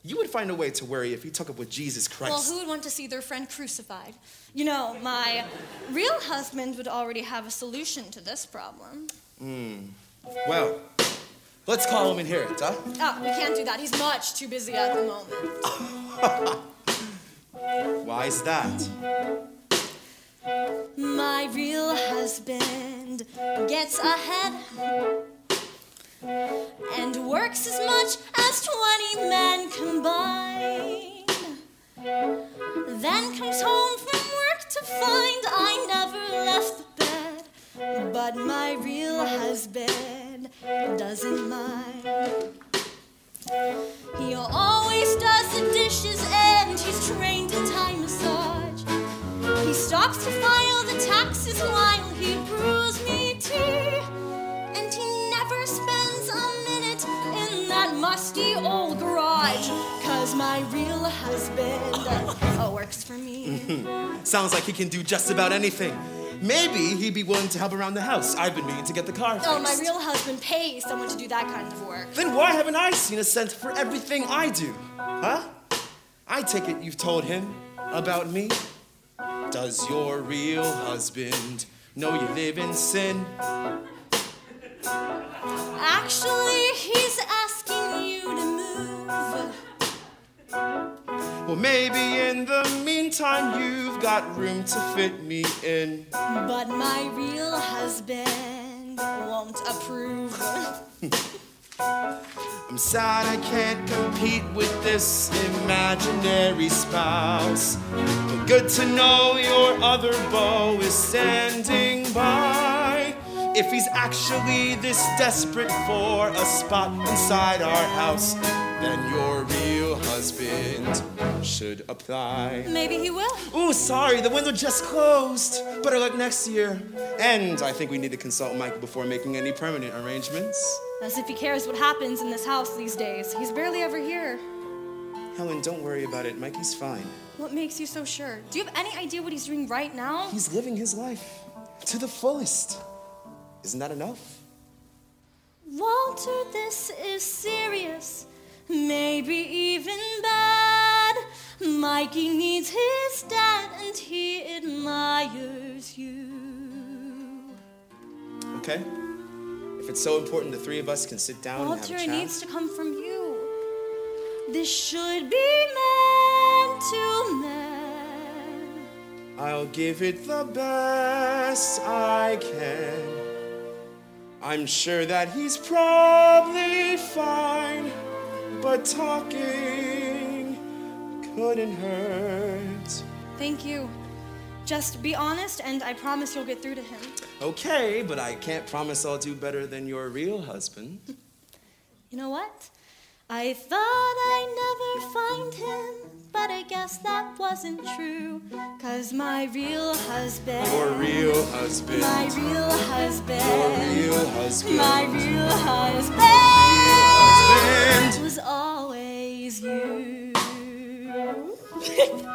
You would find a way to worry if you took up with Jesus Christ. Well, who would want to see their friend crucified? You know, my real husband would already have a solution to this problem. Well, let's call him in here, huh? Oh, we can't do that. He's much too busy at the moment. Why is that? My real husband gets ahead and works as much as 20 men combined. Then comes home from work to find I never left the bed. But my real husband doesn't mind. He always does the dishes and he's trained in Thai massage. He stops to file the taxes while he brews me tea. And he never spends a minute in that musty old garage. 'Cause my real husband works for me. Sounds like he can do just about anything. Maybe he'd be willing to help around the house. I've been meaning to get the car fixed. Oh, my real husband pays someone to do that kind of work. Then why haven't I seen a cent for everything I do? Huh? I take it you've told him about me? Does your real husband know you live in sin? Actually, he's asking you to move. Well, maybe in the meantime you've got room to fit me in. But my real husband won't approve. I'm sad I can't compete with this imaginary spouse. But good to know your other beau is standing by. If he's actually this desperate for a spot inside our house, then your real husband should apply. Maybe he will. Ooh, sorry, the window just closed. Better luck next year. And I think we need to consult Mike before making any permanent arrangements. As if he cares what happens in this house these days. He's barely ever here. Helen, don't worry about it. Mikey's fine. What makes you so sure? Do you have any idea what he's doing right now? He's living his life to the fullest. Isn't that enough? Walter, this is serious. Maybe even bad. Mikey needs his dad and he admires you. Okay. If it's so important, the three of us can sit down and have a Walter, chat. it needs to come from you. This should be meant to men. I'll give it the best I can. I'm sure that he's probably fine, but talking couldn't hurt. Thank you. Just be honest, and I promise you'll get through to him. Okay, but I can't promise I'll do better than your real husband. You know what? I thought I'd never find him, but I guess that wasn't true. 'Cause my real husband, Your real husband. my real husband, Your real husband. my real husband, husband. was always you.